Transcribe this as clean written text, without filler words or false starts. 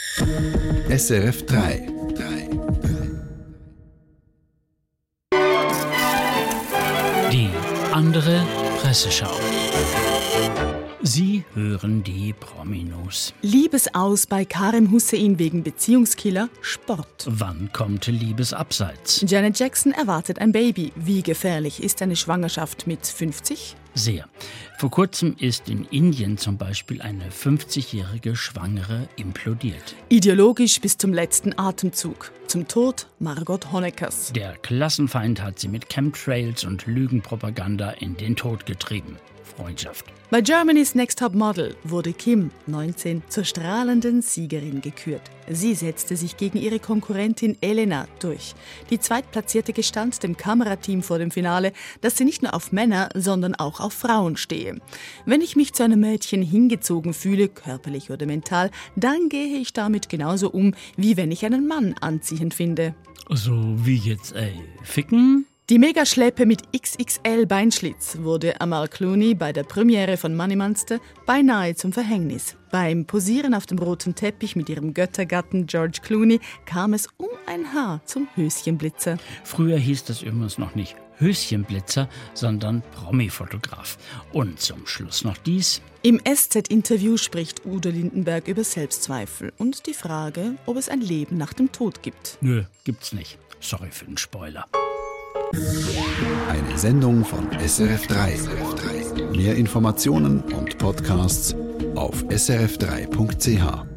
SRF 3. Die andere Presseschau. Sie hören die Promi-News. Liebesaus bei Karim Hussein wegen Beziehungskiller, Sport. Wann kommt Liebesabseits? Janet Jackson erwartet ein Baby. Wie gefährlich ist eine Schwangerschaft mit 50? Sehr. Vor kurzem ist in Indien zum Beispiel eine 50-jährige Schwangere implodiert. Ideologisch bis zum letzten Atemzug. Zum Tod Margot Honeckers. Der Klassenfeind hat sie mit Chemtrails und Lügenpropaganda in den Tod getrieben. Freundschaft. Bei Germany's Next Top Model wurde Kim, 19, zur strahlenden Siegerin gekürt. Sie setzte sich gegen ihre Konkurrentin Elena durch. Die zweitplatzierte gestand dem Kamerateam vor dem Finale, dass sie nicht nur auf Männer, sondern auch auf Frauen stehe. Wenn ich mich zu einem Mädchen hingezogen fühle, körperlich oder mental, dann gehe ich damit genauso um, wie wenn ich einen Mann anziehend finde. So wie jetzt, ficken? Die Megaschleppe mit XXL-Beinschlitz wurde Amal Clooney bei der Premiere von Money Monster beinahe zum Verhängnis. Beim Posieren auf dem roten Teppich mit ihrem Göttergatten George Clooney kam es um ein Haar zum Höschenblitzer. Früher hieß das übrigens noch nicht Höschenblitzer, sondern Promi-Fotograf. Und zum Schluss noch dies. Im SZ-Interview spricht Udo Lindenberg über Selbstzweifel und die Frage, ob es ein Leben nach dem Tod gibt. Nö, gibt's nicht. Sorry für den Spoiler. Eine Sendung von SRF 3. Mehr Informationen und Podcasts auf srf3.ch.